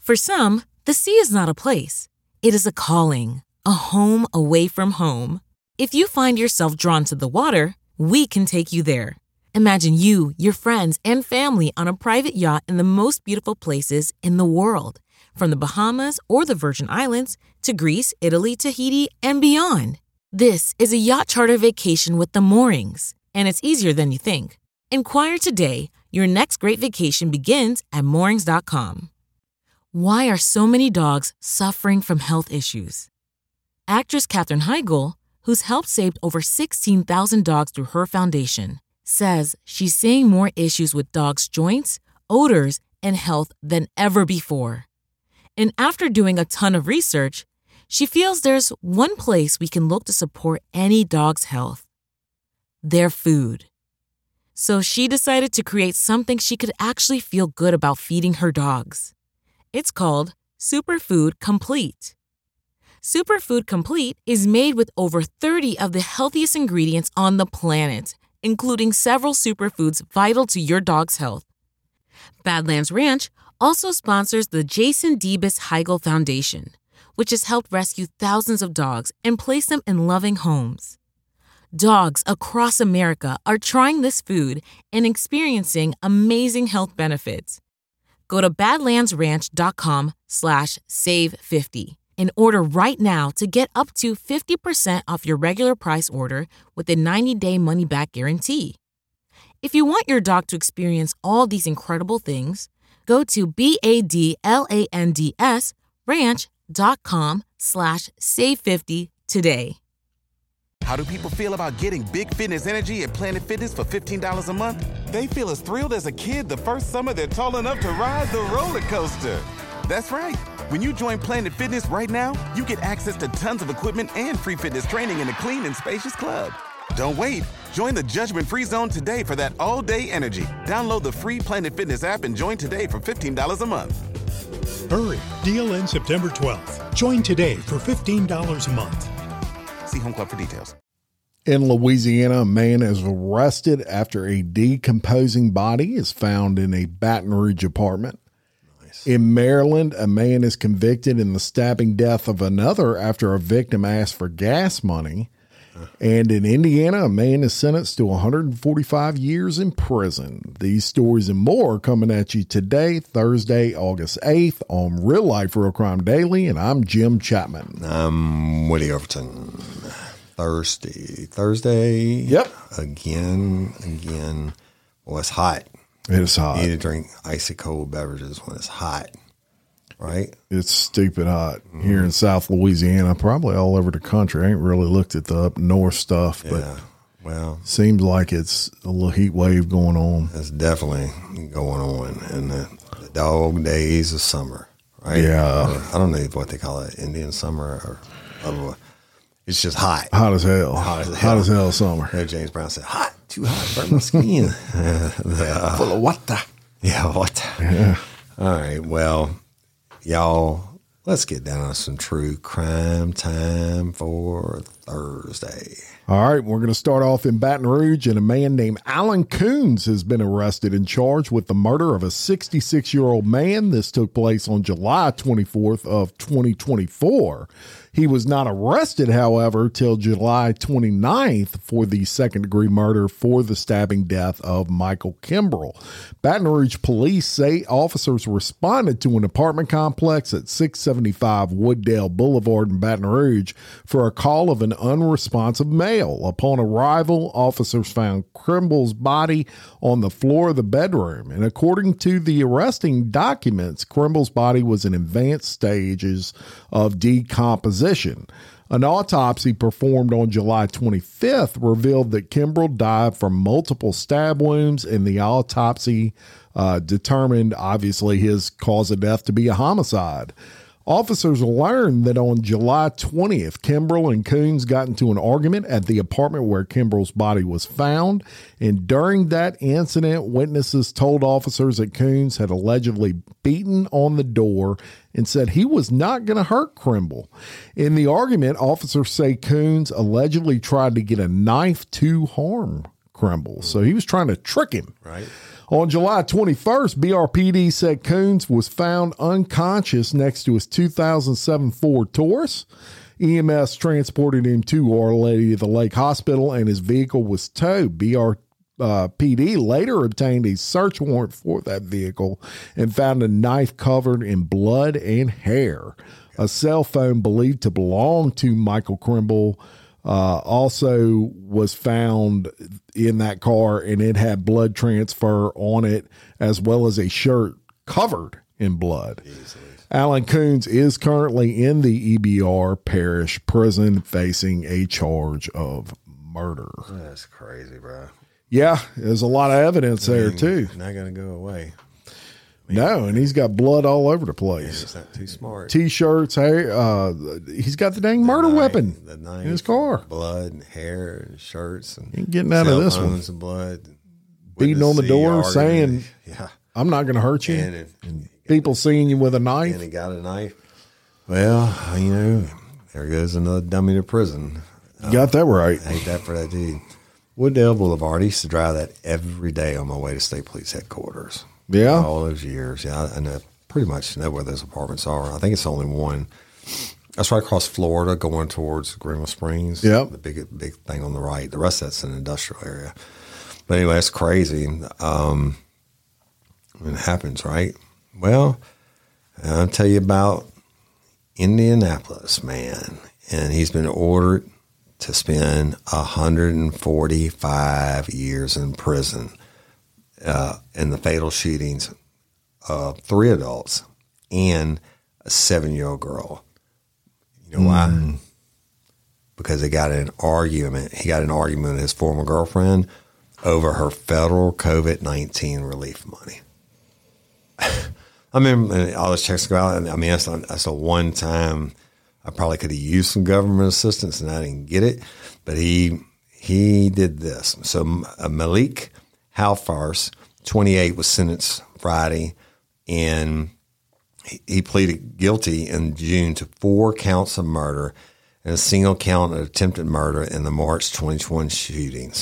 For some, the sea is not a place. It is a calling, a home away from home. If you find yourself drawn to the water, we can take you there. Imagine you, your friends, and family on a private yacht in the most beautiful places in the world, from the Bahamas or the Virgin Islands to Greece, Italy, Tahiti, and beyond. This is a yacht charter vacation with the Moorings, and it's easier than you think. Inquire today. Your next great vacation begins at moorings.com. Why are so many dogs suffering from health issues? Actress Katherine Heigl, who's helped save over 16,000 dogs through her foundation, says she's seeing more issues with dogs' joints, odors, and health than ever before. And after doing a ton of research, she feels there's one place we can look to support any dog's health: their food. So she decided to create something she could actually feel good about feeding her dogs. It's called Superfood Complete. Superfood Complete is made with over 30 of the healthiest ingredients on the planet, including several superfoods vital to your dog's health. Badlands Ranch also sponsors the Jason Debus Heigl Foundation, which has helped rescue thousands of dogs and place them in loving homes. Dogs across America are trying this food and experiencing amazing health benefits. Go to badlandsranch.com/save50 and order right now to get up to 50% off your regular price order with a 90-day money-back guarantee. If you want your dog to experience all these incredible things, go to BADLANDS ranch.com/save50 today. How do people feel about getting big fitness energy at Planet Fitness for $15 a month? They feel as thrilled as a kid the first summer they're tall enough to ride the roller coaster. That's right. When you join Planet Fitness right now, you get access to tons of equipment and free fitness training in a clean and spacious club. Don't wait. Join the judgment-free zone today for that all-day energy. Download the free Planet Fitness app and join today for $15 a month. Hurry. Deal ends September 12th. Join today for $15 a month. See Home Club for details. In Louisiana, a man is arrested after a decomposing body is found in a Baton Rouge apartment. Nice. In Maryland, a man is convicted in the stabbing death of another after a victim asked for gas money. And in Indiana, a man is sentenced to 145 years in prison. These stories and more are coming at you today, Thursday, August 8th on Real Life Real Crime Daily, and I'm Jim Chapman. I'm Woody Overton. Thursday. Yep. Again. Well, it's hot. It is hot. You need to drink icy cold beverages when it's hot, right? It's stupid hot here in South Louisiana, probably all over the country. I ain't really looked at the up north stuff, but well, seems like it's a little heat wave going on. It's definitely going on in the dog days of summer, right? Yeah. I don't know what they call it, Indian summer or otherwise. It's just hot. Hot as hell. Hot as hell summer. James Brown said, hot, too hot, burn my skin. Full of water. Yeah, water. Yeah. All right, well, y'all, let's get down on some true crime time for Thursday. All right, we're going to start off in Baton Rouge, and a man named Alan Coons has been arrested and charged with the murder of a 66-year-old man. This took place on July 24th of 2024. He was not arrested, however, till July 29th for the second-degree murder for the stabbing death of Michael Kimbrell. Baton Rouge police say officers responded to an apartment complex at 675 Wooddale Boulevard in Baton Rouge for a call of an unresponsive male. Upon arrival, officers found Kimbrell's body on the floor of the bedroom, and according to the arresting documents, Kimbrell's body was in advanced stages of decomposition. An autopsy performed on July 25th revealed that Kimbrell died from multiple stab wounds, and the autopsy determined, obviously, his cause of death to be a homicide. Officers learned that on July 20th, Kimbrell and Coons got into an argument at the apartment where Kimbrell's body was found. And during that incident, witnesses told officers that Coons had allegedly beaten on the door and said he was not going to hurt Kimbrell. In the argument, officers say Coons allegedly tried to get a knife to harm Krimble. So he was trying to trick him. Right. On July 21st, BRPD said Coons was found unconscious next to his 2007 Ford Taurus. EMS transported him to Our Lady of the Lake Hospital, and his vehicle was towed. BRPD later obtained a search warrant for that vehicle and found a knife covered in blood and hair. A cell phone believed to belong to Michael Krimble also was found in that car, and it had blood transfer on it as well as a shirt covered in blood. Easily. Alan Coons is currently in the EBR Parish Prison facing a charge of murder. That's crazy, bro. Yeah, there's a lot of evidence there, too. Not going to go away. No, and he's got blood all over the place. He's not too smart. T-shirts, hair. He's got the dang murder weapon in his car. Blood and hair and shirts. And ain't getting out of this one. And blood. Beating on the door saying, I'm not going to hurt you. And people seeing you with a knife. And he got a knife. Well, there goes another dummy to prison. You got that right. I hate that for that dude. Wooddale Boulevard, I used to drive that every day on my way to State Police Headquarters. Yeah. All those years. Yeah, I know, pretty much know where those apartments are. I think it's only one. That's right across Florida going towards Greenville Springs. Yeah. The big thing on the right. The rest of that's an industrial area. But anyway, it's crazy. It happens, right? Well, I'll tell you about Indianapolis, man. And he's been ordered to spend 145 years in prison in the fatal shootings of 3 adults and a 7-year-old girl. You know why? Because he got in an argument with his former girlfriend over her federal COVID-19 relief money. I mean, all those checks go out. I mean, that's a one time. I probably could have used some government assistance and I didn't get it, but he did this. So Malik Halfars, 28, was sentenced Friday, and he pleaded guilty in June to 4 counts of murder and a single count of attempted murder in the March 2021 shootings.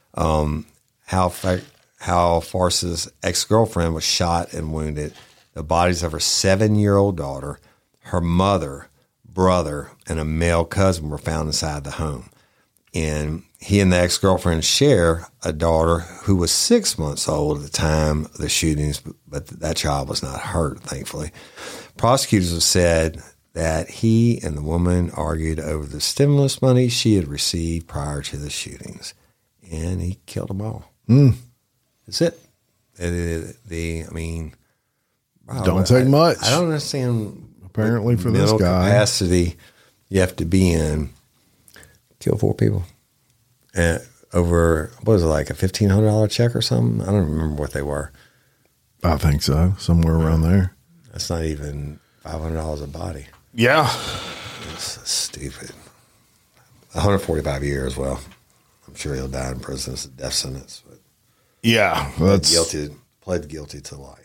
Halfars's ex-girlfriend was shot and wounded. The bodies of her 7-year-old daughter, her mother, brother, and a male cousin were found inside the home. And he and the ex-girlfriend share a daughter who was 6 months old at the time of the shootings, but that child was not hurt, thankfully. Prosecutors have said that he and the woman argued over the stimulus money she had received prior to the shootings, and he killed them all. That's it. Wow, don't take much. I don't understand. Apparently, for this guy, capacity you have to be in, kill 4 people, and over what was it, like a $1,500 check or something? I don't remember what they were. I think so, somewhere around there. That's not even $500 a body. Yeah, it's stupid. 145 years. Well, I'm sure he'll die in prison. It's a death sentence. But yeah, pled guilty to life.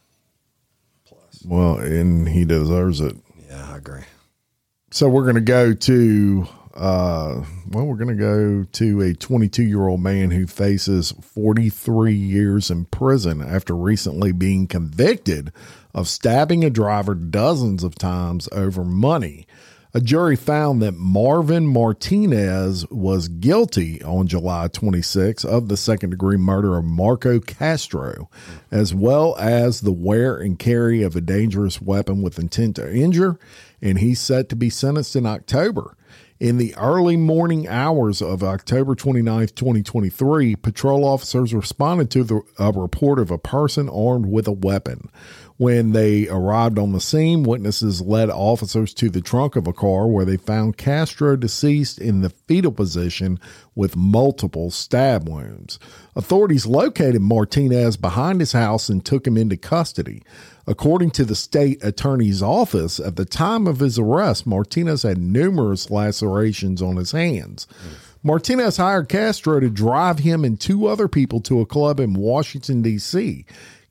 Well, and he deserves it. Yeah, I agree. So we're going to go to, a 22-year-old man who faces 43 years in prison after recently being convicted of stabbing a driver dozens of times over money. A jury found that Marvin Martinez was guilty on July 26 of the second-degree murder of Marco Castro, as well as the wear and carry of a dangerous weapon with intent to injure, and he's set to be sentenced in October. In the early morning hours of October 29, 2023, patrol officers responded to a report of a person armed with a weapon. When they arrived on the scene, witnesses led officers to the trunk of a car where they found Castro deceased in the fetal position with multiple stab wounds. Authorities located Martinez behind his house and took him into custody. According to the state attorney's office, at the time of his arrest, Martinez had numerous lacerations on his hands. Martinez hired Castro to drive him and 2 other people to a club in Washington, D.C.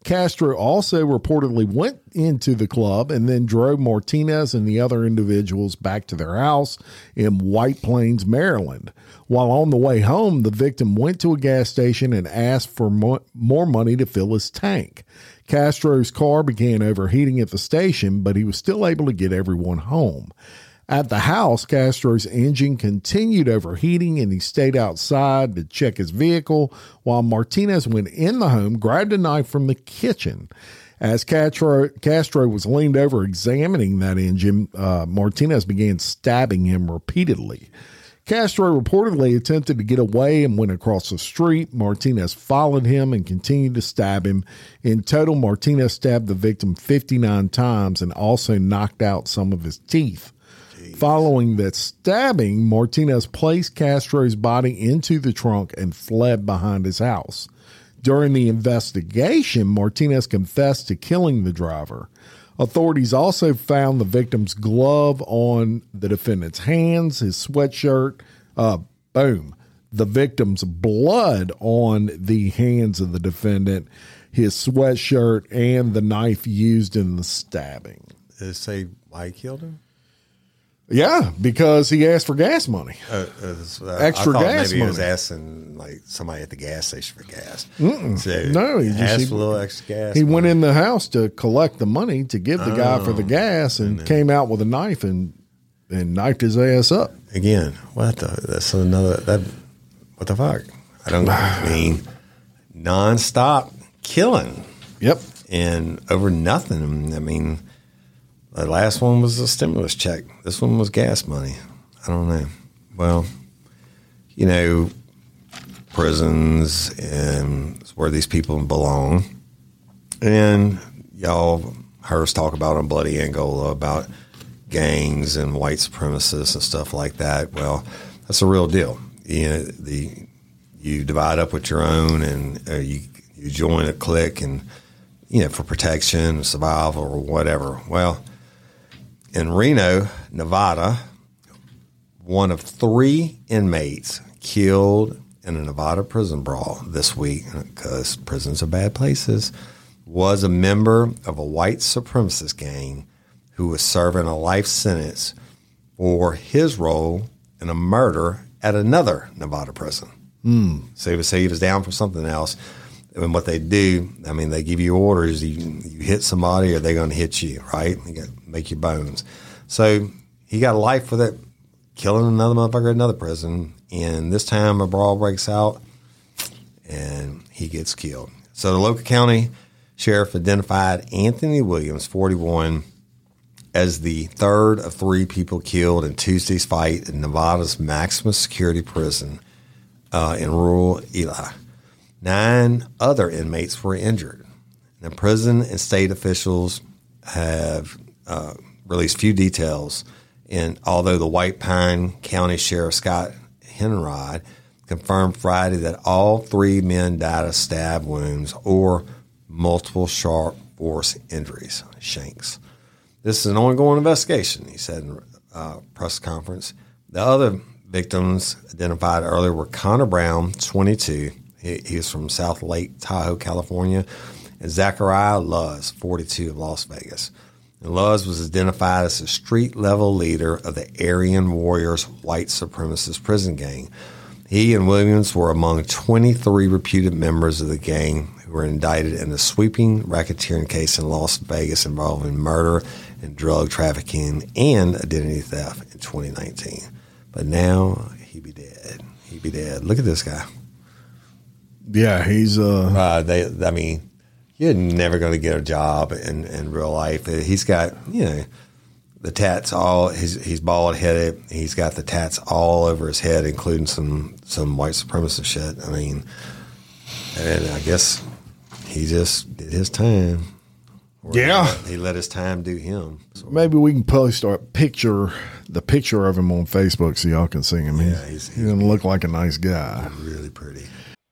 Castro also reportedly went into the club and then drove Martinez and the other individuals back to their house in White Plains, Maryland. While on the way home, the victim went to a gas station and asked for more money to fill his tank. Castro's car began overheating at the station, but he was still able to get everyone home. At the house, Castro's engine continued overheating and he stayed outside to check his vehicle while Martinez went in the home, grabbed a knife from the kitchen. As Castro was leaned over examining that engine, Martinez began stabbing him repeatedly. Castro reportedly attempted to get away and went across the street. Martinez followed him and continued to stab him. In total, Martinez stabbed the victim 59 times and also knocked out some of his teeth. Following that stabbing, Martinez placed Castro's body into the trunk and fled behind his house. During the investigation, Martinez confessed to killing the driver. Authorities also found the victim's glove on the defendant's hands, his sweatshirt, the victim's blood on the hands of the defendant, his sweatshirt, and the knife used in the stabbing. Did it say why he killed him? Yeah, because he asked for gas money. Extra gas maybe money. He was asking like somebody at the gas station for gas. So No, he asked for a little extra gas. He went in the house to collect the money to give the guy for the gas and came out with a knife and knifed his ass up. Again, what the fuck? I mean, nonstop killing. Yep. And over nothing. I mean, the last one was a stimulus check. This one was gas money. I don't know. Well, you know, prisons and where these people belong. And y'all heard us talk about on Bloody Angola about gangs and white supremacists and stuff like that. Well, that's a real deal. You know, you divide up with your own and you join a clique and, you know, for protection, survival, or whatever. Well, in Reno, Nevada, one of 3 inmates killed in a Nevada prison brawl this week, because prisons are bad places, was a member of a white supremacist gang who was serving a life sentence for his role in a murder at another Nevada prison. So he was down for something else. And what they do, I mean, they give you orders. You hit somebody or they're going to hit you, right? You got to make your bones. So he got a life for that, killing another motherfucker at another prison. And this time a brawl breaks out and he gets killed. So the local county sheriff identified Anthony Williams, 41, as the third of 3 people killed in Tuesday's fight in Nevada's maximum security prison in rural Ely. 9 other inmates were injured. The prison and state officials have released few details, and although the White Pine County Sheriff Scott Henrod confirmed Friday that all 3 men died of stab wounds or multiple sharp force injuries, shanks. This is an ongoing investigation, he said in a press conference. The other victims identified earlier were Connor Brown, 22. He was from South Lake Tahoe, California, and Zachariah Luz, 42, of Las Vegas. And Luz was identified as a street-level leader of the Aryan Warriors white supremacist prison gang. He and Williams were among 23 reputed members of the gang who were indicted in a sweeping racketeering case in Las Vegas involving murder and drug trafficking and identity theft in 2019. But now he be dead. He be dead. Look at this guy. Yeah, he's I mean, you're never going to get a job in real life. He's got, you know, the tats all. He's bald headed. He's got the tats all over his head, including some white supremacist shit. I mean, and I guess he just did his time. Yeah, he let his time do him. So maybe we can post the picture of him on Facebook so y'all can see him. Yeah, he's going to look like a nice guy. Really pretty.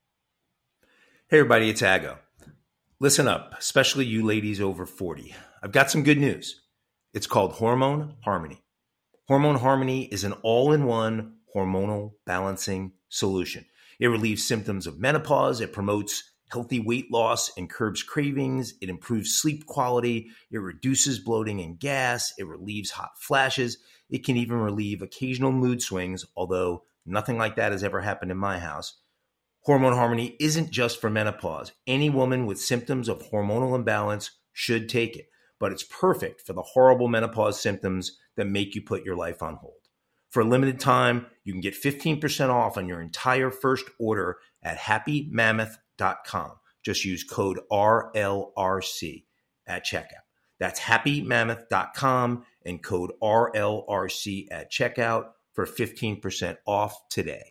Hey everybody, it's Aggo. Listen up, especially you ladies over 40. I've got some good news. It's called Hormone Harmony. Hormone Harmony is an all-in-one hormonal balancing solution. It relieves symptoms of menopause. It promotes healthy weight loss and curbs cravings. It improves sleep quality. It reduces bloating and gas. It relieves hot flashes. It can even relieve occasional mood swings, although nothing like that has ever happened in my house. Hormone Harmony isn't just for menopause. Any woman with symptoms of hormonal imbalance should take it, but it's perfect for the horrible menopause symptoms that make you put your life on hold. For a limited time, you can get 15% off on your entire first order at happymammoth.com. Just use code RLRC at checkout. That's happymammoth.com and code RLRC at checkout for 15% off today.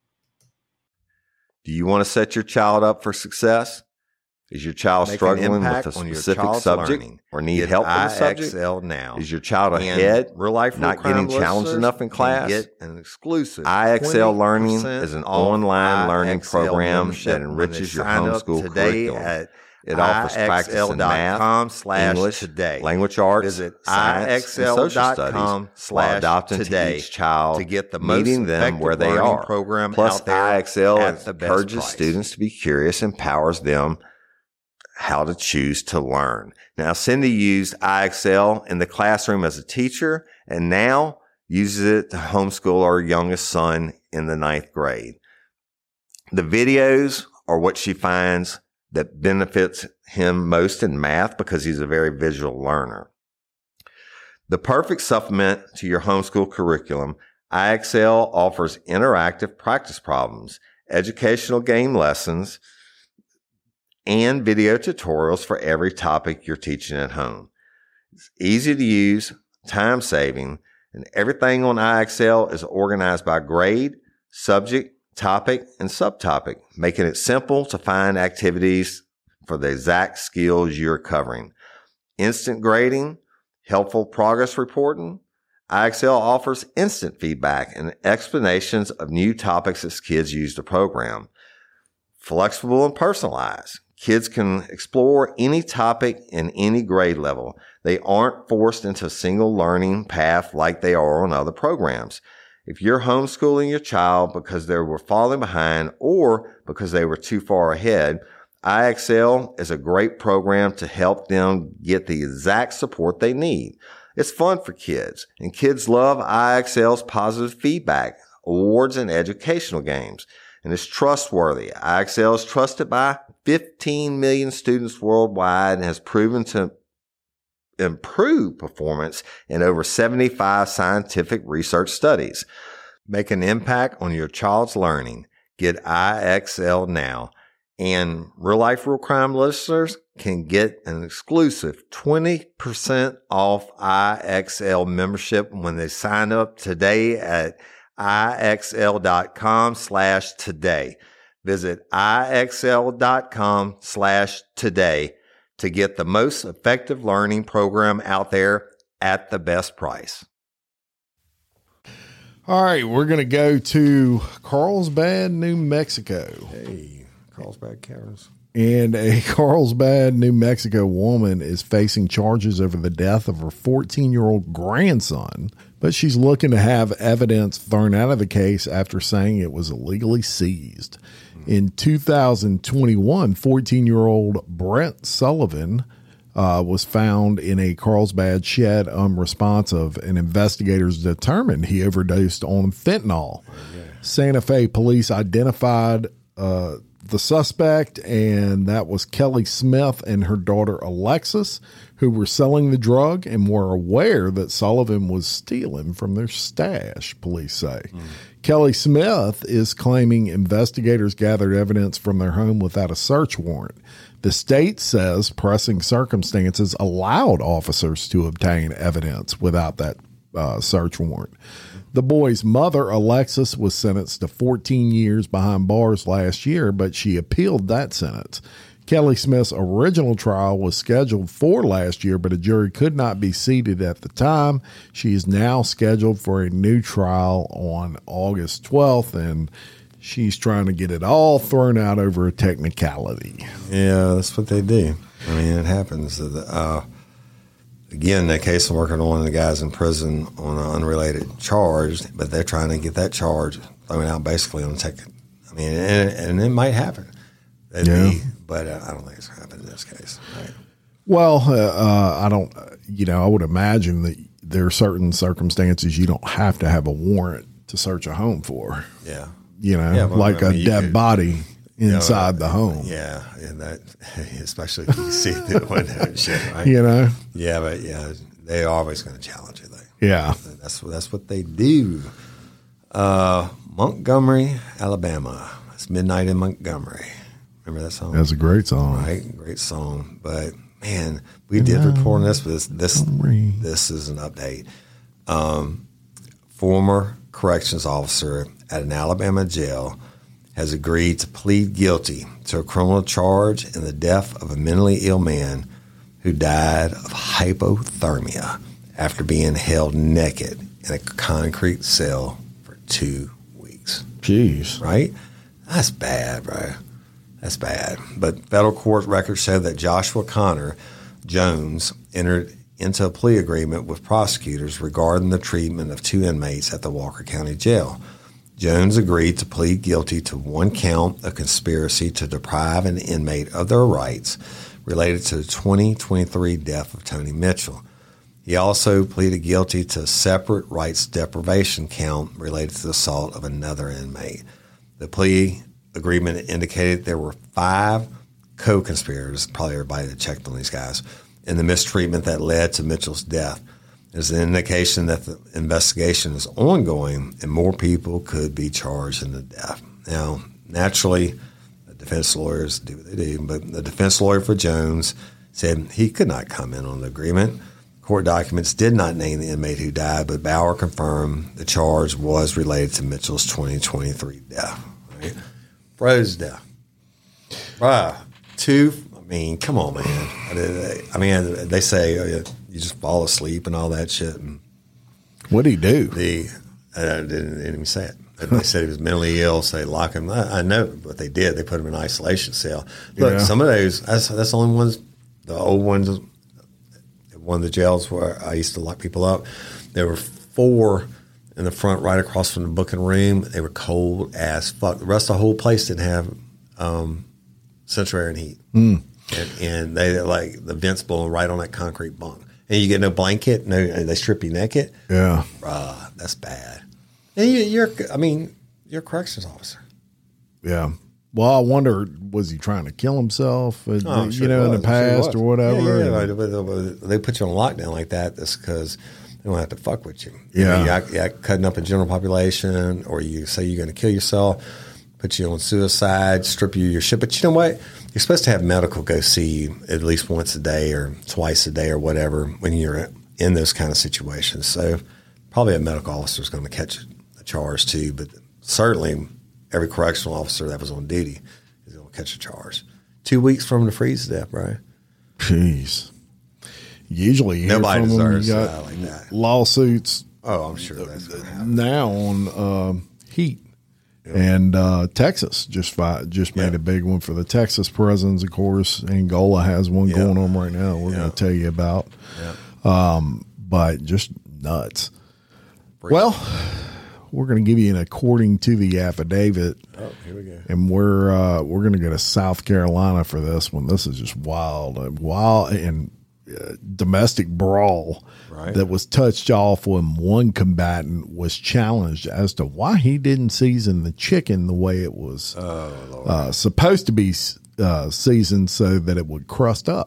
Do you want to set your child up for success? Is your child struggling with a specific subject or need help with a subject? Now. Is your child ahead, real life, not getting challenged enough in class? Get an exclusive IXL Learning is an online learning program that enriches your homeschool curriculum. It offers practice in math, English, language arts, science, and social studies while adopting to each child, to get the most meeting them where they are. Program Plus, out there IXL encourages students to be curious, empowers them how to choose to learn. Now, Cindy used IXL in the classroom as a teacher and now uses it to homeschool our youngest son in the 9th grade. The videos are what she finds that benefits him most in math because he's a very visual learner. The perfect supplement to your homeschool curriculum, IXL offers interactive practice problems, educational game lessons, and video tutorials for every topic you're teaching at home. It's easy to use, time-saving, and everything on IXL is organized by grade, subject, topic, and subtopic, making it simple to find activities for the exact skills you're covering. Instant grading, helpful progress reporting. IXL offers instant feedback and explanations of new topics as kids use the program. Flexible and personalized. Kids can explore any topic in any grade level. They aren't forced into a single learning path like they are on other programs. If you're homeschooling your child because they were falling behind or because they were too far ahead, IXL is a great program to help them get the exact support they need. It's fun for kids, and kids love IXL's positive feedback, awards, and educational games. And it's trustworthy. IXL is trusted by 15 million students worldwide and has proven to improve performance in over 75 scientific research studies. Make an impact on your child's learning. Get IXL now. And Real Life Real Crime listeners can get an exclusive 20% off IXL membership when they sign up today at IXL.com/today. Visit IXL.com/today to get the most effective learning program out there at the best price. All right, we're going to go to Carlsbad, New Mexico. Hey, Carlsbad Cows. And a Carlsbad, New Mexico woman is facing charges over the death of her 14-year-old grandson, but she's looking to have evidence thrown out of the case after saying it was illegally seized. In 2021, 14-year-old Brent Sullivan was found in a Carlsbad shed unresponsive, and investigators determined he overdosed on fentanyl. Santa Fe police identified the suspect, and that was Kelly Smith and her daughter Alexis, who were selling the drug and were aware that Sullivan was stealing from their stash, police say. Kelly Smith is claiming investigators gathered evidence from their home without a search warrant. The state says pressing circumstances allowed officers to obtain evidence without that search warrant. The boy's mother, Alexis, was sentenced to 14 years behind bars last year, but she appealed that sentence. Kelly Smith's original trial was scheduled for last year, but a jury could not be seated at the time. She is now scheduled for a new trial on August 12th, and she's trying to get it all thrown out over a technicality. Yeah, that's what they do. I mean, it happens. Again, that case I'm working on, the guy's in prison on an unrelated charge, but they're trying to get that charge thrown out basically on I mean, and it might happen. They'd be But I don't think it's going to happen in this case. Right? Well, I don't, I would imagine that there are certain circumstances you don't have to have a warrant to search a home for. Yeah. Like a dead body inside the home. Yeah. And that, especially if you see through the window and shit, right? Yeah, but they're always going to challenge it. Yeah. That's what they do. Montgomery, Alabama. It's Midnight in Montgomery. Remember that song? That's a great song. Right? Great song. But, man, we did report on this, but this is an update. Former corrections officer at an Alabama jail has agreed to plead guilty to a criminal charge in the death of a mentally ill man who died of hypothermia after being held naked in a concrete cell for 2 weeks. Jeez. Right? That's bad, bro. That's bad. But federal court records show that Joshua Connor Jones entered into a plea agreement with prosecutors regarding the treatment of 2 inmates at the Walker County Jail. Jones agreed to plead guilty to 1 count of conspiracy to deprive an inmate of their rights related to the 2023 death of Tony Mitchell. He also pleaded guilty to a separate rights deprivation count related to the assault of another inmate. The plea agreement indicated there were 5 co-conspirators, probably everybody that checked on these guys, in the mistreatment that led to Mitchell's death. There's an indication that the investigation is ongoing and more people could be charged in the death. Now, naturally, the defense lawyers do what they do, but the defense lawyer for Jones said he could not comment on the agreement. Court documents did not name the inmate who died, but Bauer confirmed the charge was related to Mitchell's 2023 death. Right? Bro's death. Bruh, 2, I mean, come on, man. I mean, they say you just fall asleep and all that shit. And what'd he do? I didn't even say it. They said he was mentally ill, so they lock him. I know what they did. They put him in an isolation cell. Look, some of those, that's the only ones, the old ones. One of the jails where I used to lock people up, there were 4 in the front right across from the booking room. They were cold as fuck. The rest of the whole place didn't have central air and heat. And they like the vents blowing right on that concrete bunk. And you get no blanket, they strip you naked. Yeah. Bruh, that's bad. And you're a corrections officer. Yeah. Well, I wonder, was he trying to kill himself, in the past or whatever? Yeah. They put you on lockdown like that just because they don't have to fuck with you. Yeah. You act cutting up a general population, or you say you're going to kill yourself, put you on suicide, strip you of your shit. But you know what? You're supposed to have medical go see you at least once a day or twice a day or whatever when you're in those kind of situations. So probably a medical officer is going to catch a charge too, but certainly every correctional officer that was on duty is going to catch a charge. 2 weeks from the freeze to death, right? Jeez. Usually nobody deserves you got like that. Lawsuits. Oh, I'm sure that's going to happen. Now on heat. And Texas just made a big one for the Texas prisons, of course. Angola has one going on right now we're going to tell you about. But just nuts. Well, we're going to give you an according to the affidavit. Oh, here we go. And we're going to go to South Carolina for this one. This is just wild and domestic brawl that was touched off when one combatant was challenged as to why he didn't season the chicken the way it was supposed to be seasoned so that it would crust up.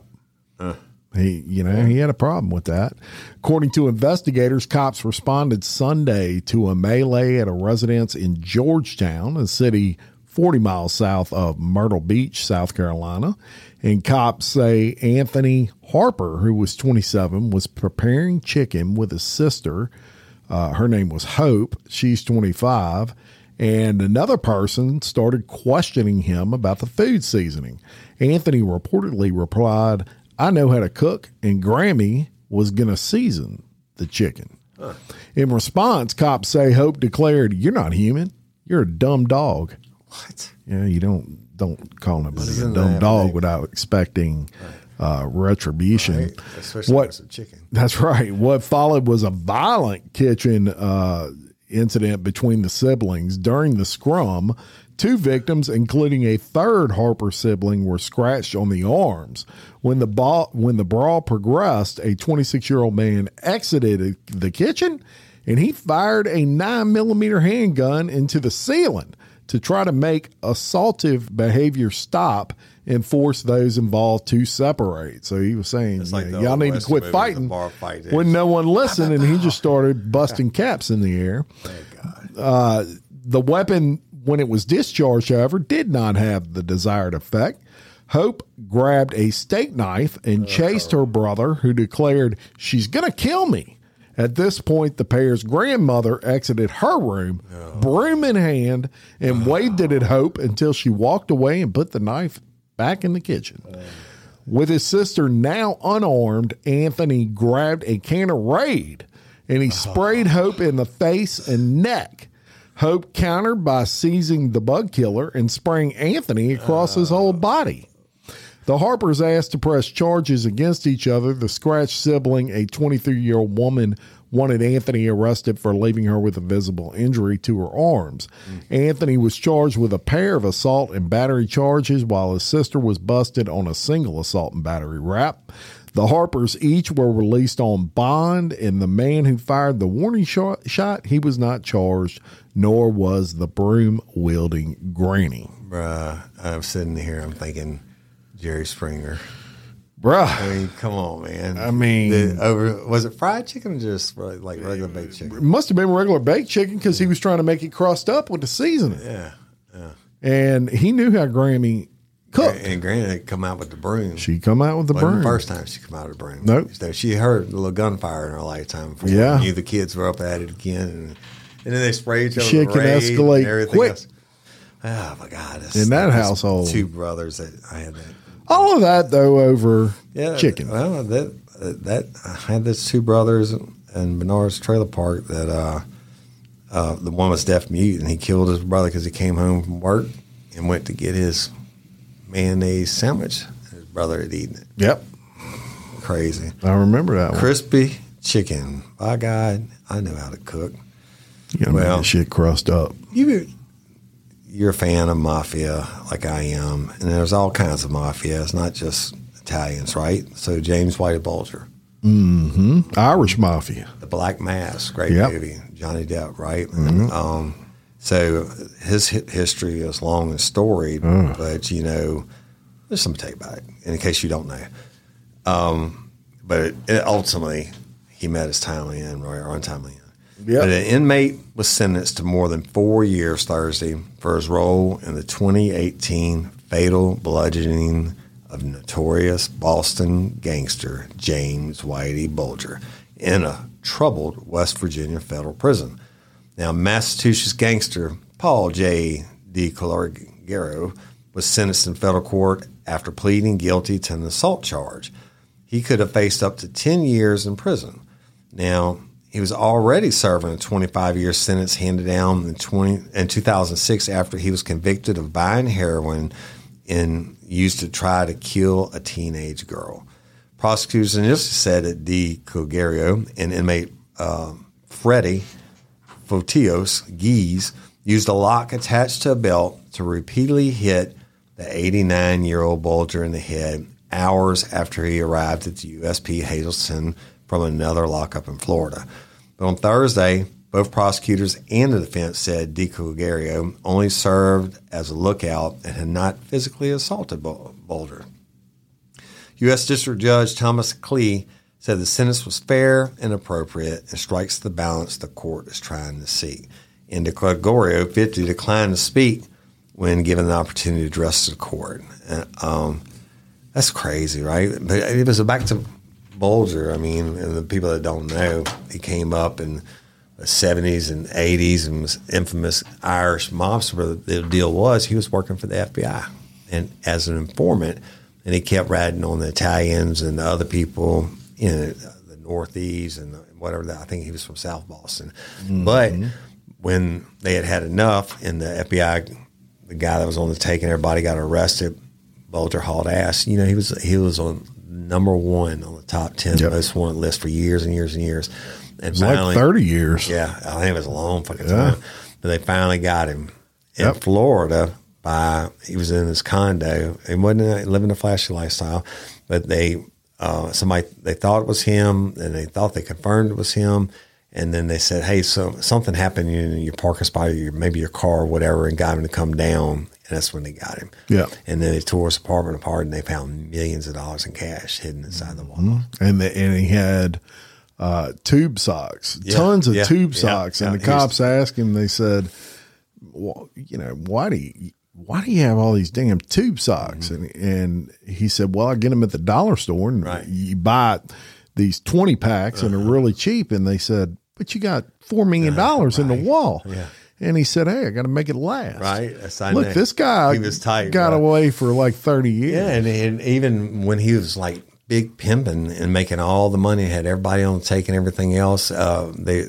He had a problem with that. According to investigators, cops responded Sunday to a melee at a residence in Georgetown, a city 40 miles south of Myrtle Beach, South Carolina. And cops say Anthony Harper, who was 27, was preparing chicken with his sister. Her name was Hope. She's 25. And another person started questioning him about the food seasoning. Anthony reportedly replied, "I know how to cook," and Grammy was going to season the chicken. In response, cops say Hope declared, "You're not human. You're a dumb dog." What? Yeah, you don't call anybody a dumb dog without expecting retribution. Right. Especially when it's a chicken. That's right. What followed was a violent kitchen incident between the siblings. During the scrum, 2 victims, including a third Harper sibling, were scratched on the arms. When the brawl progressed, a 26-year-old man exited the kitchen and he fired a 9mm handgun into the ceiling to try to make assaultive behavior stop and force those involved to separate. So he was saying, like y'all need to quit fighting when no one listened, and he just started busting caps in the air. Thank God. The weapon, when it was discharged, however, did not have the desired effect. Hope grabbed a steak knife and chased her brother, who declared, "She's going to kill me." At this point, the pair's grandmother exited her room, broom in hand, and waved it at Hope until she walked away and put the knife back in the kitchen. With his sister now unarmed, Anthony grabbed a can of Raid and he sprayed Hope in the face and neck. Hope countered by seizing the bug killer and spraying Anthony across his whole body. The Harpers asked to press charges against each other. The scratched sibling, a 23-year-old woman, wanted Anthony arrested for leaving her with a visible injury to her arms. Anthony was charged with a pair of assault and battery charges, while his sister was busted on a single assault and battery rap. The Harpers each were released on bond, and the man who fired the warning shot, he was not charged, nor was the broom-wielding granny. Bruh, I'm sitting here, I'm thinking Jerry Springer. Bruh. I mean, come on, man. I mean, was it fried chicken or just like regular baked chicken? It must have been regular baked chicken because he was trying to make it crust up with the seasoning. Yeah. And he knew how Grammy cooked. And Granny come out with the broom. She come out with the broom. The first time she come out with the broom. Nope. So she heard a little gunfire in her lifetime before Yeah. knew the kids were up at it again. And then they sprayed each other Shit with can Raid escalate and everything quick. else. Oh, my God. In that household. 2 brothers that I had that. All of that, though, over chicken. Well, that I had those 2 brothers in Menards Trailer Park that the one was deaf mute, and he killed his brother because he came home from work and went to get his mayonnaise sandwich. His brother had eaten it. Yep. Crazy. I remember that one. Crispy chicken. By God, I know how to cook. You gotta make that shit crust up. You're a fan of mafia like I am, and there's all kinds of mafia. It's not just Italians, right? So James Whitey Bulger. Mm-hmm. Irish Mafia. The Black Mass, great movie. Johnny Depp, right? Mm-hmm. And, so his history is long and storied, but, you know, there's something to tell you about it, in case you don't know. But ultimately, he met his timely end, or untimely end. Yep. But an inmate was sentenced to more than 4 years Thursday for his role in the 2018 fatal bludgeoning of notorious Boston gangster James Whitey Bulger in a troubled West Virginia federal prison. Now, Massachusetts gangster Paul J. DiColorgero was sentenced in federal court after pleading guilty to an assault charge. He could have faced up to 10 years in prison. Now, he was already serving a 25-year sentence handed down in 2006 after he was convicted of buying heroin and used to try to kill a teenage girl. Prosecutors initially said that DiColorgero and inmate Freddie Fotios Geese used a lock attached to a belt to repeatedly hit the 89-year-old Bulger in the head hours after he arrived at the USP Hazleton from another lockup in Florida. But on Thursday, both prosecutors and the defense said DiColorgero only served as a lookout and had not physically assaulted Bulger. U.S. District Judge Thomas Klee said the sentence was fair and appropriate and strikes the balance the court is trying to seek. And DiColorgero, 50, declined to speak when given the opportunity to address the court. And, that's crazy, right? But it was back to Bulger. I mean, and the people that don't know, he came up in the 70s and 80s and was infamous Irish mobster. The deal was he was working for the FBI and as an informant, and he kept ratting on the Italians and the other people, you know, the Northeast and whatever. I think he was from South Boston. Mm-hmm. But when they had enough and the FBI, the guy that was on the take and everybody got arrested, Bulger hauled ass. You know, he was on number 1 on the top 10 most wanted list for years and years and years. And it was finally, like 30 years. Yeah, I think it was a long fucking time. But they finally got him. in Florida. He was in his condo. He wasn't living a flashy lifestyle, but they thought it was him, and they thought they confirmed it was him. And then they said, hey, so something happened in your parking spot, or maybe your car or whatever, and got him to come down. And that's when they got him. Yeah. And then they tore his apartment apart, and they found millions of dollars in cash hidden inside the wall. Mm-hmm. And he had tube socks, tons of tube socks. And the cops asked him, they said, well, why do you have all these damn tube socks? Mm-hmm. And he said, well, I get them at the dollar store, and you buy these 20 packs and they're really cheap. And they said, but you got $4 million in the wall. Yeah. And he said, hey, I got to make it last. Right. Look, this guy he was tight, got away for like 30 years. Yeah. And even when he was like big pimping and making all the money, had everybody on the take and everything else, they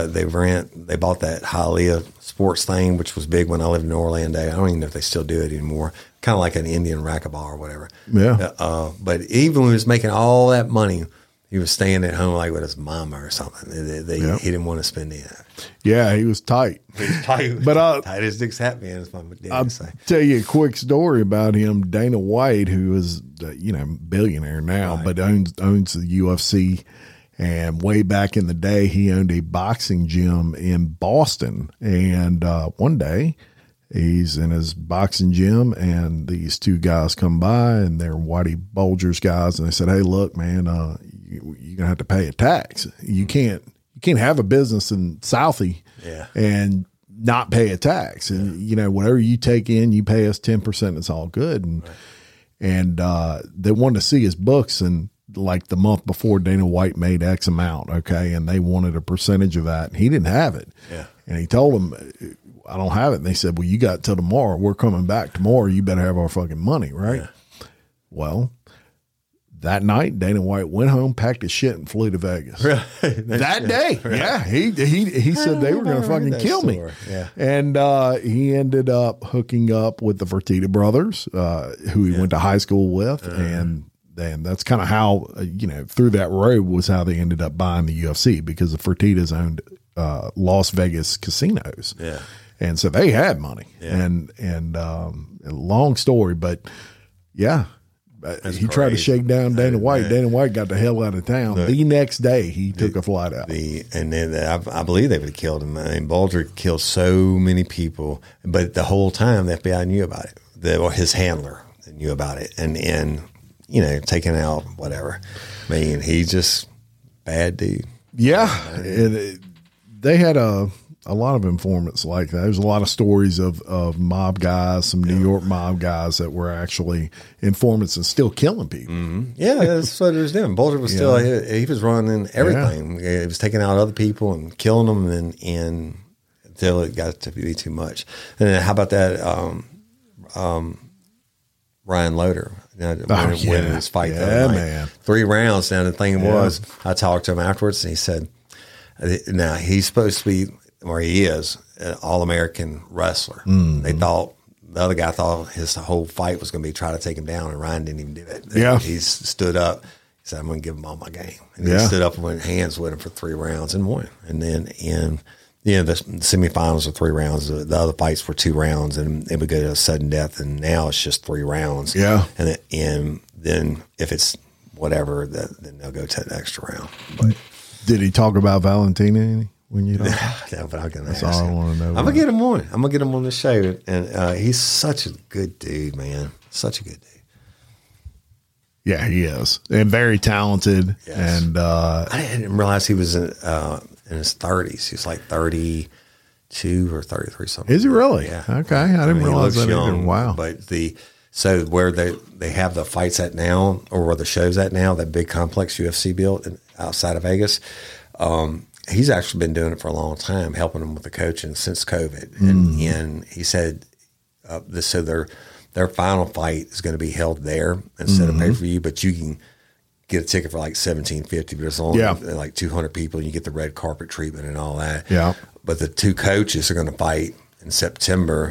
bought that Hialeah sports thing, which was big when I lived in Orlando. I don't even know if they still do it anymore. Kind of like an Indian racquetball or whatever. Yeah. But even when he was making all that money, he was staying at home like with his mama or something. He didn't want to spend it. Yeah, he was tight. He was tight. But tight as Dick's hat, man. That's what my dad would say. Tell you a quick story about him. Dana White, who is billionaire now, but owns the UFC. And way back in the day, he owned a boxing gym in Boston. And one day, he's in his boxing gym, and these two guys come by, and they're Whitey Bulger's guys, and they said, hey, look, man, you're going to have to pay a tax. You can't have a business in Southie and not pay a tax. And, whatever you take in, you pay us 10%. It's all good. And they wanted to see his books, and like the month before, Dana White made X amount. Okay. And they wanted a percentage of that, and he didn't have it. Yeah. And he told them, I don't have it. And they said, well, you got till tomorrow. We're coming back tomorrow. You better have our fucking money. Right. Yeah. Well, that night, Dana White went home, packed his shit, and flew to Vegas. That day. Right. Yeah. He said they were going to fucking kill me. Yeah. And he ended up hooking up with the Fertitta brothers, who he went to high school with. And that's kind of how, through that road was how they ended up buying the UFC, because the Fertittas owned Las Vegas casinos. Yeah. And so they had money. Yeah. And long story, but yeah. He tried to shake down Dana White. Dana White got the hell out of town. The next day, he took a flight out. And then I believe they would have killed him. I mean, Bulger killed so many people, but the whole time the FBI knew about it. Or his handler knew about it, and taking out whatever. I mean, he's just bad dude. Yeah, they had a lot of informants like that. There's a lot of stories of mob guys, some New York mob guys that were actually informants and still killing people. Mm-hmm. Yeah, that's what he was doing. Bulger was still, he was running everything. Yeah. He was taking out other people and killing them and until it got to be too much. And then how about that Ryan Loder? Winning his fight. Yeah, man. 3 rounds. Now, the thing was, I talked to him afterwards, and he said, now, he's supposed to be, or he is, an All-American wrestler. Mm-hmm. The other guy thought his whole fight was going to be try to take him down, and Ryan didn't even do it. Yeah. He stood up. He said, I'm going to give him all my game. And he stood up and went hands with him for 3 rounds and won. And then the semifinals were 3 rounds. The other fights were 2 rounds, and it would go to a sudden death. And now it's just 3 rounds. Yeah. And then if it's whatever, then they'll go to the extra round. But did he talk about Valentina any? When you but that's all I want to know. I'm gonna get him on. I'm gonna get him on the show, and he's such a good dude, man. Such a good dude. Yeah, he is, and very talented. Yes. And I didn't realize he was in his 30s. He's like 32 or 33 something. Is he really? Yeah. Okay, I didn't realize that either. Wow. But so where they have the fights at now, or where the show's at now, that big complex UFC built outside of Vegas. He's actually been doing it for a long time, helping them with the coaching since COVID. And he said, so their final fight is going to be held there instead of pay-per-view, but you can get a ticket for like $17.50, but it's only like 200 people, and you get the red carpet treatment and all that. Yeah. But the 2 coaches are going to fight in September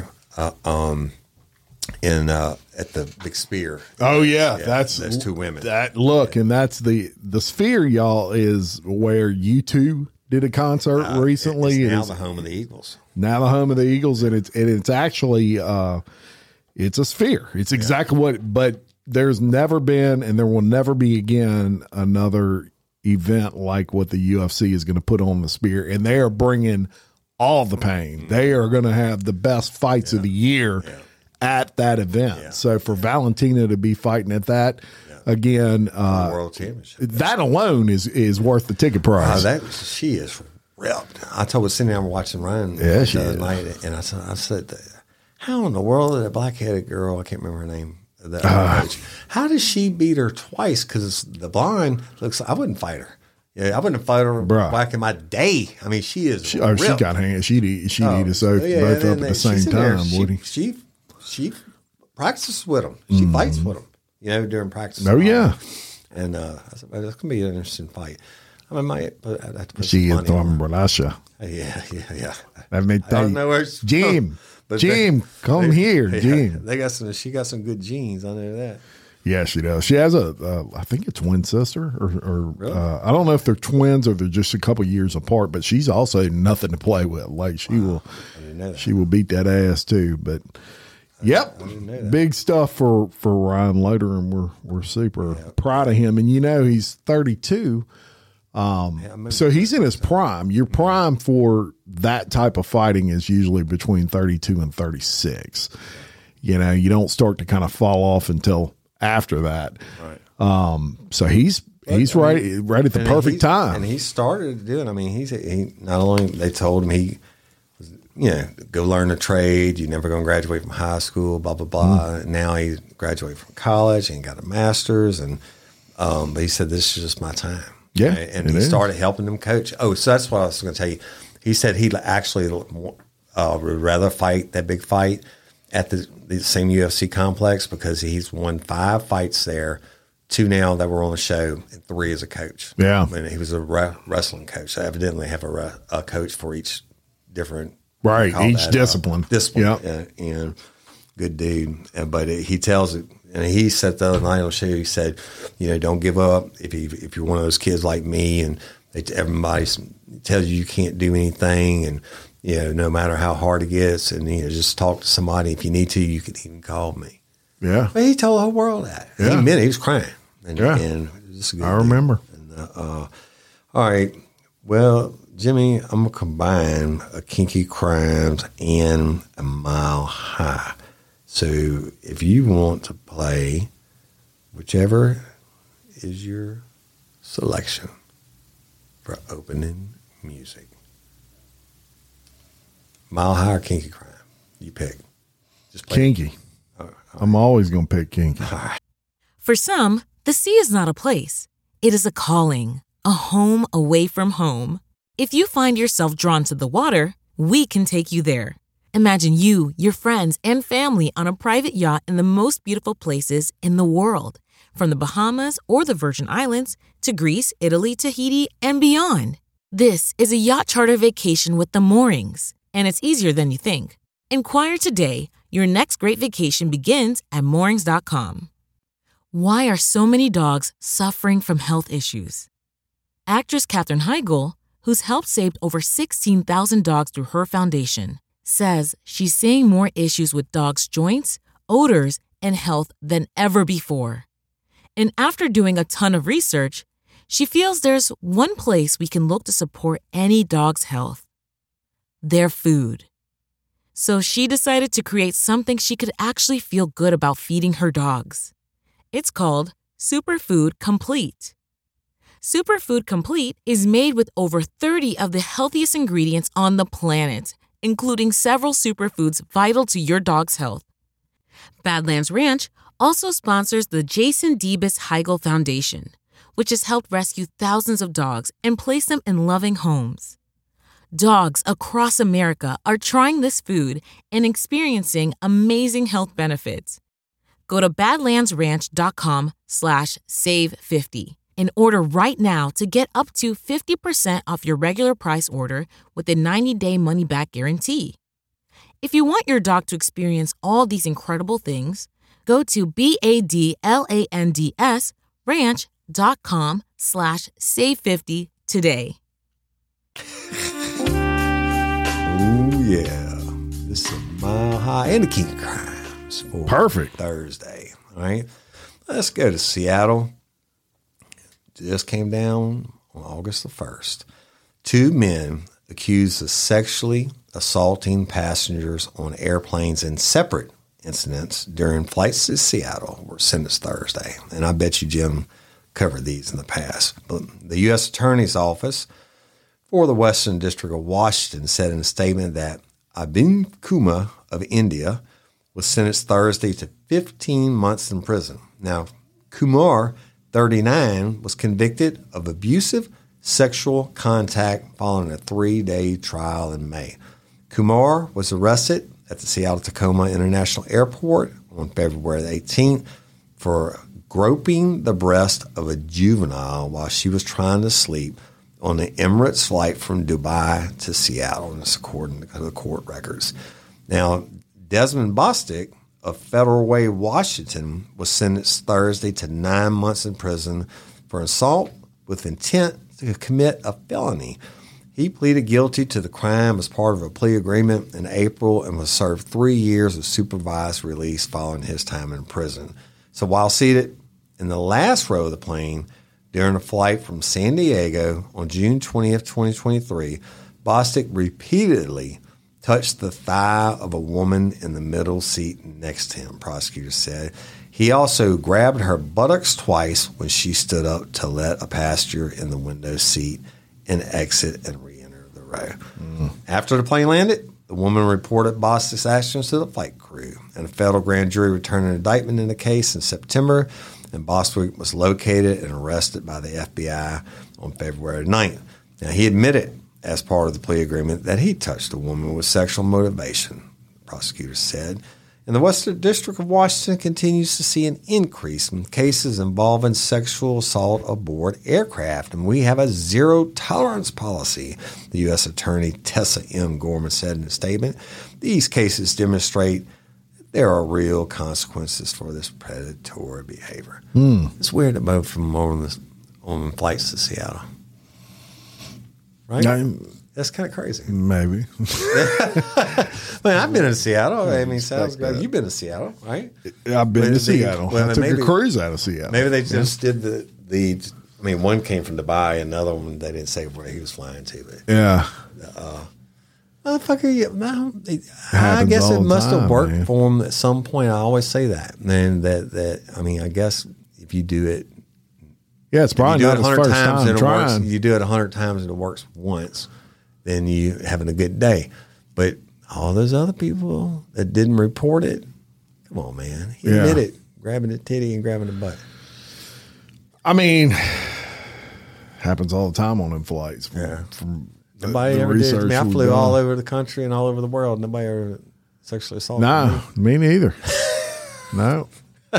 at the Big Spear. Oh yeah, that's 2 women. And that's the Sphere, y'all, is where YouTube did a concert recently. It's now the home of the Eagles. Now the home of the Eagles, and it's actually it's a sphere. It's exactly what. But there's never been, and there will never be again, another event like what the UFC is going to put on the sphere, and they are bringing all the pain. They are going to have the best fights of the year at that event. Yeah. So for Valentina to be fighting at that again, World Championship, that alone is worth the ticket price. She is ripped. I was sitting there watching Ryan the other night, and I said, how in the world did that black-headed girl, I can't remember her name, coach, how does she beat her twice? Because the blonde looks, I wouldn't fight her. Yeah, I wouldn't fight her back in my day. I mean, she is. She got hanged. She'd eat us both up at the same time, would he? She practices with them. She fights with them. During practice. Oh yeah. And I said, well, that's gonna be an interesting fight. I might have to put she some is money on. Brasha. Yeah. Let me tell you. I don't know where Jim, come here, Jim. She got some good genes. I know that. Yeah, she does. She has I think a twin sister, or really? I don't know if they're twins or they're just a couple years apart. But she's also nothing to play with. Like she will beat that ass too. But big stuff for Ryan Loder, and we're super proud of him. And he's 32. So he's in his prime. Your prime for that type of fighting is usually between 32 and 36. You don't start to kind of fall off until after that. Right. So he's right at the perfect time. And he started doing, he not only, they told him he was, go learn a trade. You're never going to graduate from high school, blah, blah, blah. And now he graduated from college and got a master's. And, but he said, this is just my time. Yeah. Right? And he started helping them coach. Oh, so that's what I was going to tell you. He said he'd actually would rather fight that big fight at the same UFC complex because he's won 5 fights there, 2 now that were on the show, and 3 as a coach. Yeah. And he was a wrestling coach. So evidently have a coach for each different. Right, each discipline. Yeah. And good dude. But he tells it, and he said the other night on the show, he said, don't give up. If you're one of those kids like me and everybody tells you can't do anything, and no matter how hard it gets, and just talk to somebody. If you need to, you can even call me. Yeah, but he told the whole world that. Yeah. He admitted he was crying. And I remember. And, all right, well, Jimmy, I'm gonna combine a Kinky Crimes and a Mile High. So if you want to play, whichever is your selection for opening music. Mile High or Kinky Crime? You pick. Just play. Kinky. I'm always going to pick Kinky. For some, the sea is not a place. It is a calling, a home away from home. If you find yourself drawn to the water, we can take you there. Imagine you, your friends, and family on a private yacht in the most beautiful places in the world. From the Bahamas or the Virgin Islands to Greece, Italy, Tahiti, and beyond. This is a yacht charter vacation with the Moorings. And it's easier than you think. Inquire today. Your next great vacation begins at moorings.com. Why are so many dogs suffering from health issues? Actress Katherine Heigl, who's helped save over 16,000 dogs through her foundation, says she's seeing more issues with dogs' joints, odors, and health than ever before. And after doing a ton of research, she feels there's one place we can look to support any dog's health. Their food. So she decided to create something she could actually feel good about feeding her dogs. It's called Superfood Complete. Superfood Complete is made with over 30 of the healthiest ingredients on the planet, including several superfoods vital to your dog's health. Badlands Ranch also sponsors the Jason Debus Heigl Foundation, which has helped rescue thousands of dogs and place them in loving homes. Dogs across America are trying this food and experiencing amazing health benefits. Go to badlandsranch.com/save50 and order right now to get up to 50% off your regular price order with a 90-day money-back guarantee. If you want your dog to experience all these incredible things, go to badlands ranch.com/save50 today. yeah. This is a Mile High and the King of Crimes for Perfect. Thursday. All right. Let's go to Seattle. This came down on August the 1st. 2 men accused of sexually assaulting passengers on airplanes in separate incidents during flights to Seattle were sentenced Thursday. And I bet you Jim covered these in the past. But the U.S. Attorney's Office for the Western District of Washington said in a statement that Arvind Kumar of India was sentenced Thursday to 15 months in prison. Now, Kumar, 39, was convicted of abusive sexual contact following a 3-day trial in May. Kumar was arrested at the Seattle-Tacoma International Airport on February 18th for groping the breast of a juvenile while she was trying to sleep on the Emirates flight from Dubai to Seattle, and this according to the court records. Now, Desmond Bostic of Federal Way, Washington, was sentenced Thursday to 9 months in prison for assault with intent to commit a felony. He pleaded guilty to the crime as part of a plea agreement in April and was served 3 years of supervised release following his time in prison. So while seated in the last row of the plane during a flight from San Diego on June 20th, 2023, Bostic repeatedly touched the thigh of a woman in the middle seat next to him, prosecutors said. He also grabbed her buttocks twice when she stood up to let a passenger in the window seat and exit and re-enter the row. After the plane landed, the woman reported Bostic's actions to the flight crew, and a federal grand jury returned an indictment in the case in September, and Bostic was located and arrested by the FBI on February 9th. Now, he admitted as part of the plea agreement that he touched a woman with sexual motivation, prosecutors said. And the Western District of Washington continues to see an increase in cases involving sexual assault aboard aircraft, and we have a zero-tolerance policy, the U.S. Attorney Tessa M. Gorman said in a statement. These cases demonstrate there are real consequences for this predatory behavior. It's weird that both from on flights to Seattle. Right? That's kind of crazy. Maybe. Man, I've been in Seattle. I mean, sounds good. You've been to Seattle, right? I've been to Seattle. I took a cruise out of Seattle. Maybe they just did the. I mean, one came from Dubai, another one they didn't say where he was flying to. But yeah. Motherfucker, I guess it must have worked for him at some point. I always say that. And that I mean, I guess if you do it. Yeah, it's probably not his first time trying. You do it 100 times and it works once, then you having a good day. But all those other people that didn't report it, come on, man. He admitted grabbing the titty and grabbing the butt. I mean, happens all the time on them flights. Nobody ever did. I mean, I flew all over the country and all over the world. Nobody ever sexually assaulted me. Me neither. No.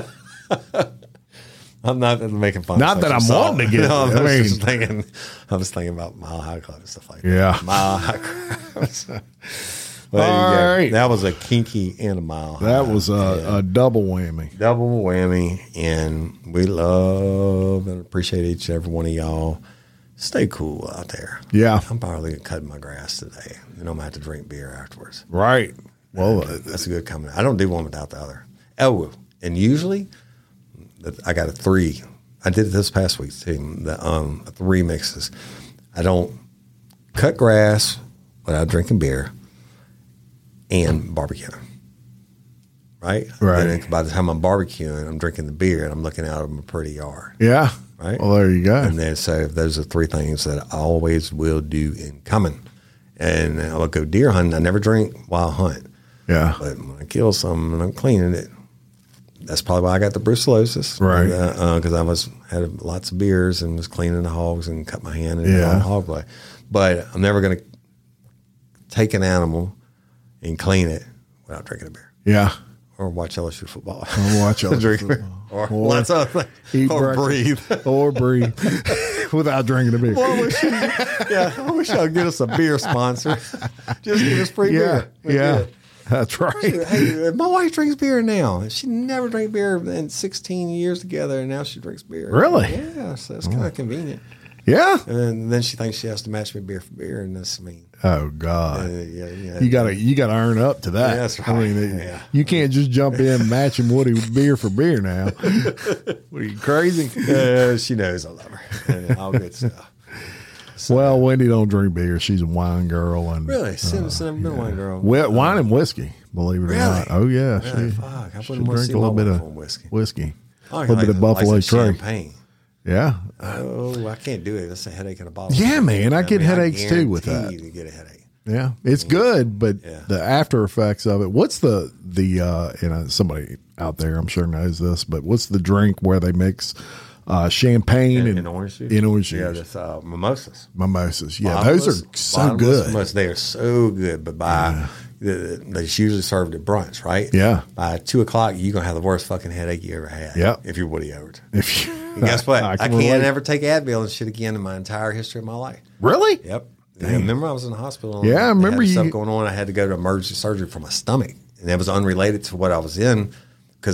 I'm not making fun. Not that I'm wanting to get. No, I was thinking about Mile High Club and stuff like that. Yeah, Mile High Club. Well, right. That was a kinky and a Mile High. That was a double whammy. Double whammy, and we love and appreciate each and every one of y'all. Stay cool out there. Yeah, I'm probably cutting my grass today. Then I'm gonna have to drink beer afterwards. Right. Well, that's a good comment. I don't do one without the other. Oh, and usually. I got a 3. I did it this past week too. 3 mixes. I don't cut grass without drinking beer and barbecuing. Right? And by the time I'm barbecuing, I'm drinking the beer and I'm looking out of my pretty yard. Yeah. Right? Well, there you go. And then so those are 3 things that I always will do in common. And I'll go deer hunting. I never drink while I hunt. Yeah. But when I kill something and I'm cleaning it, that's probably why I got the brucellosis, right? Because had lots of beers and was cleaning the hogs and cut my hand in the hog play. But I'm never going to take an animal and clean it without drinking a beer. Yeah, or watch LSU football. Or watch LSU football. Or lots of things. Or breathe. Or breathe without drinking a beer. Well, I wish y'all get us a beer sponsor. Just give us free beer. Yeah. That's right. Hey, my wife drinks beer now. She never drank beer in 16 years together, and now she drinks beer. Really? Yeah, so it's kind of convenient. Yeah. And then she thinks she has to match me beer for beer, and that's me. Oh God. Yeah. You gotta earn up to that. Yeah, that's right. I mean, you can't just jump in and match him Woody beer for beer now. What, are you crazy? She knows I love her. And all good stuff. So, well, Wendy don't drink beer. She's a wine girl. And really, been a wine girl. Wine and whiskey, believe it or not. Oh yeah, really? She drink a little bit of whiskey. A little bit of Buffalo Trace. Champagne. Yeah. Oh, I can't do it. That's a headache in a bottle. Yeah, man, I get headaches too with that. You get a headache. Yeah, it's good, but the after effects of it. What's the somebody out there I'm sure knows this, but what's the drink where they mix champagne and orange juice? In orange juice. Yeah, that's mimosas. Mimosas. Yeah, those are so good. Mimosas, they are so good, but they usually served at brunch, right? Yeah. By 2:00, you're gonna have the worst fucking headache you ever had. Yeah. If you're Woody Everett. And guess what? I can't ever take Advil and shit again in my entire history of my life. Really? Yep. Yeah, remember I was in the hospital. Yeah, I remember you. Stuff going on. I had to go to emergency surgery for my stomach, and that was unrelated to what I was in because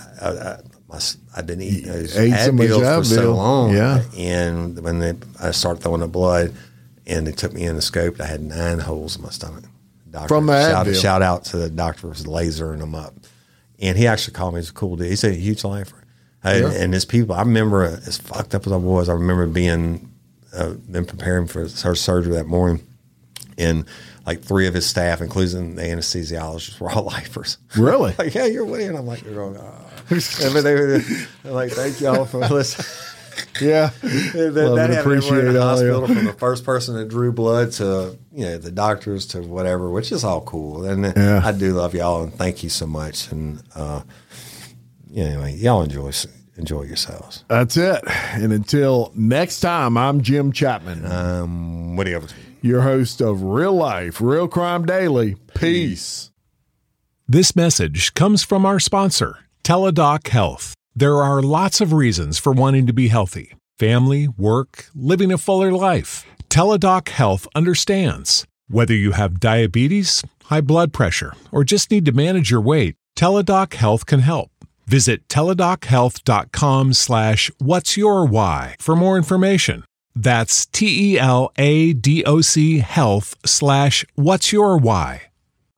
I'd been eating those Advil for so long. Yeah. And when I started throwing the blood, and they took me in the scope, I had 9 holes in my stomach. Doctor, from the Advil. Shout out to the doctor who was lasering them up, and he actually called me. He's a cool dude. He's a huge lifer. And his people, I remember, as fucked up as I was, I remember being them preparing for her surgery that morning, and like 3 of his staff, including the anesthesiologist, were all lifers. Really? Like, yeah, you're Woody, and I'm like, you're going. They're like, thank y'all for listening. Yeah, that appreciate in the hospital from the first person that drew blood to the doctors to whatever, which is all cool. And I do love y'all and thank you so much. And anyway, y'all enjoy yourselves. That's it. And until next time, I'm Jim Chapman. Woody Everett, your host of Real Life, Real Crime Daily. Peace. This message comes from our sponsor, Teladoc Health. There are lots of reasons for wanting to be healthy. Family, work, living a fuller life. Teladoc Health understands. Whether you have diabetes, high blood pressure, or just need to manage your weight, Teladoc Health can help. Visit teladochealth.com/what'syourwhy for more information. That's TELADOC health/what'syourwhy.